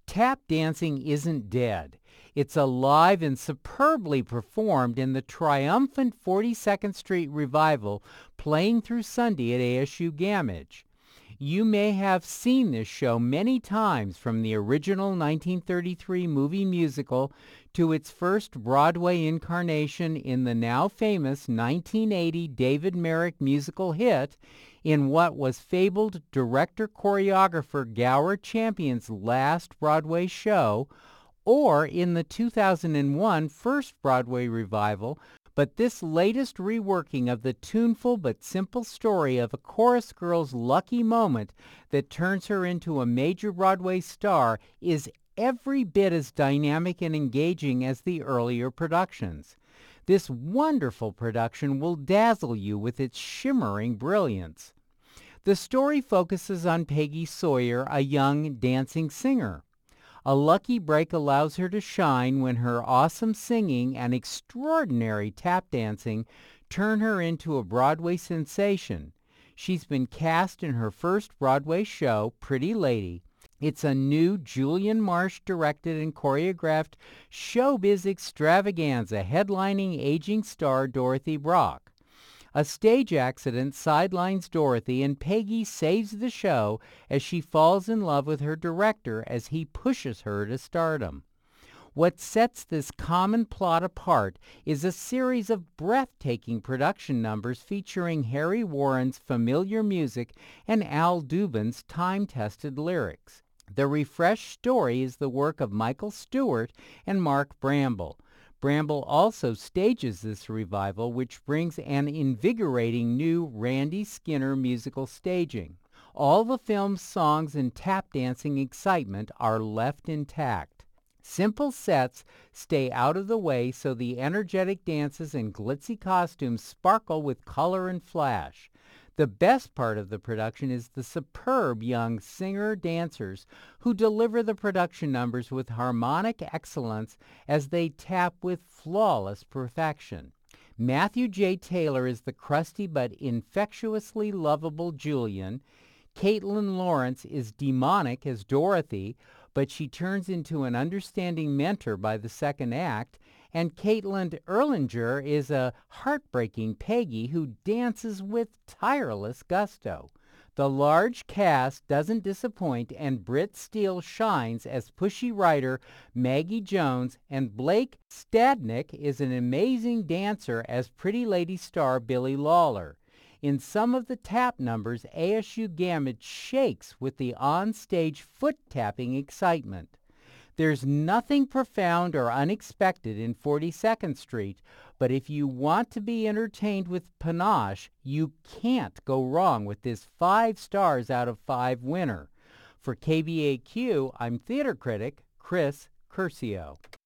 Tap dancing isn't dead. It's alive and superbly performed in the triumphant 42nd Street Revival playing through Sunday at ASU Gamage. You may have seen this show many times, from the original 1933 movie musical to its first Broadway incarnation in the now famous 1980 David Merrick musical hit, in what was fabled director-choreographer Gower Champion's last Broadway show, or in the 2001 first Broadway revival. But this latest reworking of the tuneful but simple story of a chorus girl's lucky moment that turns her into a major Broadway star is every bit as dynamic and engaging as the earlier productions. This wonderful production will dazzle you with its shimmering brilliance. The story focuses on Peggy Sawyer, a young dancing singer. A lucky break allows her to shine when her awesome singing and extraordinary tap dancing turn her into a Broadway sensation. She's been cast in her first Broadway show, Pretty Lady. It's a new Julian Marsh directed and choreographed showbiz extravaganza headlining aging star Dorothy Brock. A stage accident sidelines Dorothy, and Peggy saves the show as she falls in love with her director as he pushes her to stardom. What sets this common plot apart is a series of breathtaking production numbers featuring Harry Warren's familiar music and Al Dubin's time-tested lyrics. The refreshed story is the work of Michael Stewart and Mark Bramble. Bramble also stages this revival, which brings an invigorating new Randy Skinner musical staging. All the film's songs and tap dancing excitement are left intact. Simple sets stay out of the way so the energetic dances and glitzy costumes sparkle with color and flash. The best part of the production is the superb young singer-dancers who deliver the production numbers with harmonic excellence as they tap with flawless perfection. Matthew J. Taylor is the crusty but infectiously lovable Julian. Caitlin Lawrence is demonic as Dorothy, but she turns into an understanding mentor by the second act. And Caitlin Erlinger is a heartbreaking Peggy who dances with tireless gusto. The large cast doesn't disappoint, and Britt Steele shines as pushy writer Maggie Jones, and Blake Stadnick is an amazing dancer as Pretty Lady star Billy Lawler. In some of the tap numbers, ASU Gamage shakes with the on-stage foot-tapping excitement. There's nothing profound or unexpected in 42nd Street, but if you want to be entertained with panache, you can't go wrong with this 5 stars out of 5 winner. For KBAQ, I'm theater critic Chris Curcio.